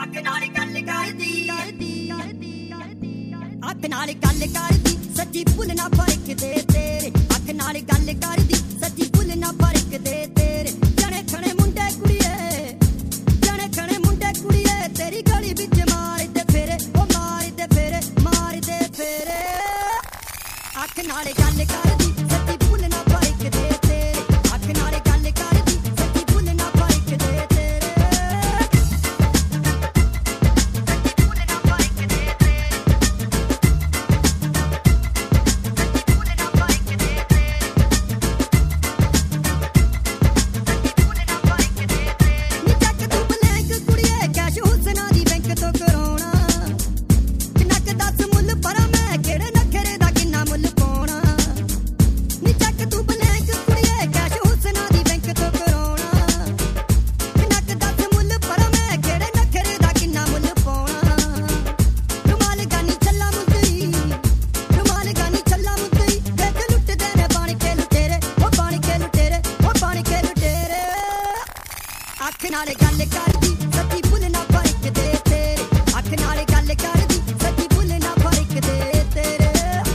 ਅੱਖ ਨਾਲ ਗੱਲ ਕਰਦੀ ਸੱਚੀ ਭੁੱਲ ਨਾ ਫਰਕਦੇ ਤੇਰੇ ਅੱਖ ਨਾਲ ਗੱਲ ਕਰਦੀ ਸੱਚੀ ਭੁੱਲ ਨਾ ਫਰਕਦੇ ਤੇਰੇ ਜਣੇ ਖਣੇ ਮੁੰਡੇ ਕੁੜੀਏ ਤੇਰੀ ਗਲੀ ਵਿੱਚ ਮਾਰਦੇ ਫੇਰੇ ਉਹ ਮਾਰਦੇ ਫੇਰੇ ਅੱਖ ਨਾਲ ਗੱਲ ਕਰਦੀ ਸੱਚੀ ਭੁੱਲ ਨਾ ਫਰਕਦੇ ਤੇਰੇ ਅੱਖ ਨਾਲ ਗੱਲ ਕਰਦੀ ਸੱਚੀ ਭੁੱਲ ਨਾ ਫਰਕਦੇ ਅੱਖ ਨਾਲ ਗੱਲ ਕਰਦੀ ਸੱਚੀ ਭੁੱਲ ਨਾ ਫਰਕਦੇ ਤੇਰੇ ਅੱਖ ਨਾਲ ਗੱਲ ਕਰਦੀ ਸੱਚੀ ਭੁੱਲ ਨਾ ਫਰਕਦੇ ਤੇਰੇ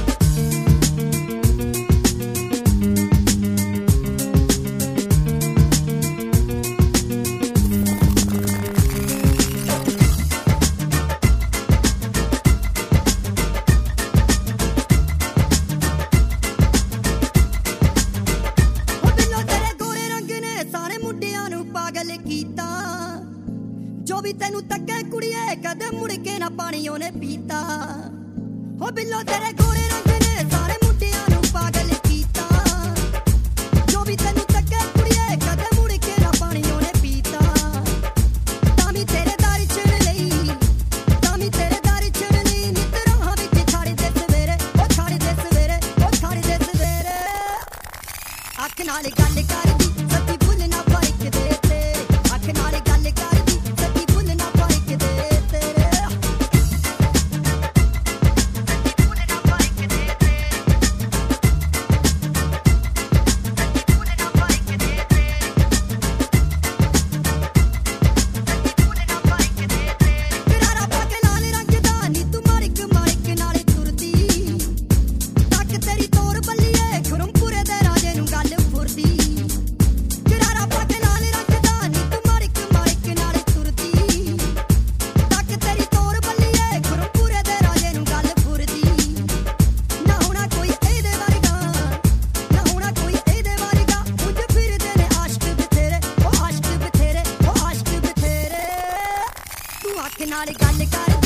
ਪਾਗਲ ਕੀਤਾ ਜੋ ਵੀ ਤੈਨੂੰ ਤੱਕੇ ਕੁੜੀਏ ਕਦੇ ਮੁੜ ਕੇ ਨਾ ਪਾਣੀ ਉਹਨੇ ਪੀਤਾ ਹੋ ਬਿੱਲੋ ਤੇਰੇ ਗੋਰੇ ਰੰਗ ਨੇ ਸਾਰੇ ਮੁੰਡਿਆਂ ਨੂੰ ਪਾਗਲ ਕੀਤਾ ਜੋ ਵੀ ਤੈਨੂੰ ਤੱਕੇ ਕੁੜੀਏ ਕਦੇ ਮੁੜ ਕੇ ਨਾ ਪਾਣੀ ਉਹਨੇ ਪੀਤਾ ਤਾਂ ਵੀ ਤੇਰੇ ਦਾਰੀ ਚੜ ਲਈ ਨਿਤ ਰਾਹਾਂ ਵਿੱਚ ਛੱਡਦੇ ਸਵੇਰੇ ਅੱਖ ਨਾਲ ਗੱਲ ਕਰਦੀ ਸੱਚੀ ਭੁੱਲ ਨਾ ਫਰਕਦੇ ਅੱਖ ਨਾਲ ਗੱਲ ਕਰਦੀ ਸੱਚੀ ਭੁੱਲ ਨਾ ਫਰਕਦੇ ਤੇਰੇ ਕਰਾਰਾ ਪਾ ਕੇ ਲਾਲ ਰੰਗ ਦਾ ਨੀ ਤੂੰ ਮਾਰਿਕ ਨਾਲੇ ਤੁਰਦੀ ਤੱਕ ਤੇਰੀ ਤੋਰ ਬੱਲੀਏ ਖੁਰਮਪੁਰੇ ਦੇ ਰਾਜੇ ਨੂੰ ਗੱਲ ਫੁਰਦੀ ਕਰਾਰਾ ਪਾ ਕੇ ਲਾਲ ਰੰਗ ਦਾ ਨੀ ਤੂੰ ਮਾਰਿਕ ਨਾਲੇ ਤੁਰਦੀ ਤੱਕ ਤੇਰੀ ਤੋਰ ਬੱਲੀਏ ਖੁਰਮਪੁਰੇ ਦੇ ਰਾਜੇ ਨੂੰ ਗੱਲ ਫੁਰਦੀ ਨਾ ਹੋਣਾ ਕੋਈ ਇਹਦੇ ਵਰਗਾ ਉਂਝ ਫਿਰਦੇ ਨੇ ਆਸ਼ਕ ਬਥੇਰੇ ਤੂੰ ਅੱਖ ਨਾਲ ਗੱਲ ਕਰ